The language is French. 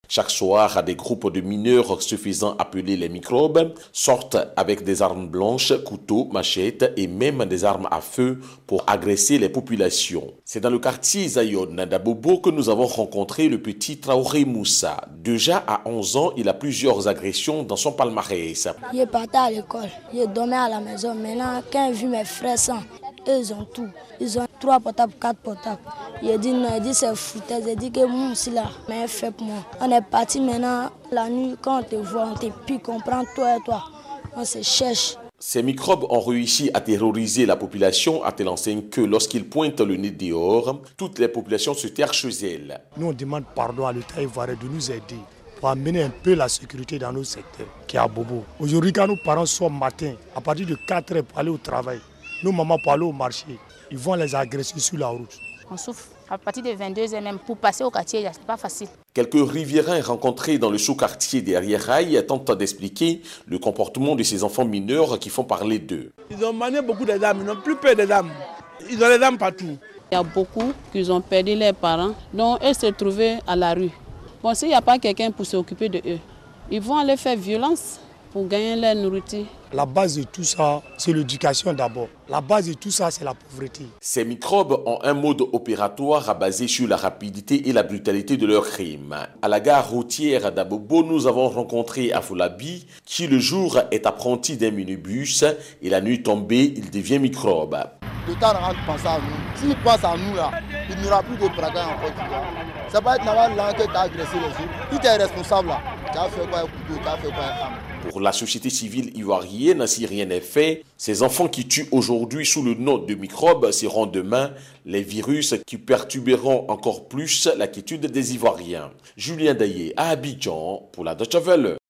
Chaque soir, des groupes de mineurs se faisant appeler les microbes sortent avec des armes blanches, couteaux, machettes et même des armes à feu pour agresser les populations. C'est dans le quartier Zayon d'Abobo que nous avons rencontré le petit Traoré Moussa. Déjà à 11 ans, il a plusieurs agressions dans son palmarès. Je partais à l'école, je dormais à la maison. Maintenant, quand j'ai vu mes frères sans, ils ont tout. Ils ont 3 portables, 4 portables. Il dit non, il dit c'est foutaise. Il dit que moi aussi là, mais fait pour moi. On est parti maintenant, la nuit, quand on te voit, on te pique, on prend toi et toi. On se cherche. Ces microbes ont réussi à terroriser la population à telle enseigne que lorsqu'ils pointent le nez dehors, toutes les populations se terrent chez elles. Nous on demande pardon à l'État ivoirien de nous aider pour amener un peu la sécurité dans nos secteurs qui est à Bobo. Aujourd'hui quand nos parents sortent matin, à partir de 4 heures pour aller au travail, nos mamans pour aller au marché, ils vont les agresser sur la route. On souffre à partir de 22h même pour passer au quartier, c'est pas facile. Quelques riverains rencontrés dans le sous-quartier des Arrière-Rails tentent d'expliquer le comportement de ces enfants mineurs qui font parler d'eux. Ils ont manié beaucoup de dames, ils n'ont plus peur des dames. Ils ont les dames partout. Il y a beaucoup qui ont perdu leurs parents, donc ils se trouvaient à la rue. Bon, s'il n'y a pas quelqu'un pour s'occuper de eux, ils vont aller faire violence pour gagner leur nourriture. La base de tout ça, c'est l'éducation d'abord. La base de tout ça, c'est la pauvreté. Ces microbes ont un mode opératoire basé sur la rapidité et la brutalité de leurs crimes. À la gare routière d'Abobo, nous avons rencontré Afolabi, qui le jour est apprenti d'un minibus et la nuit tombée, il devient microbe. L'État n'a pas pensé à nous. S'il pense à nous, là, il n'y aura plus de braquage en Côte d'Ivoire. Ça va être là que tu as agressé les autres. Si tu es responsable, là, tu as fait quoi un couteau, tu as fait quoi un arme. Pour la société civile ivoirienne, si rien n'est fait, ces enfants qui tuent aujourd'hui sous le nom de microbes seront demain les virus qui perturberont encore plus la quiétude des Ivoiriens. Julien Daillé à Abidjan pour la Deutsche Welle.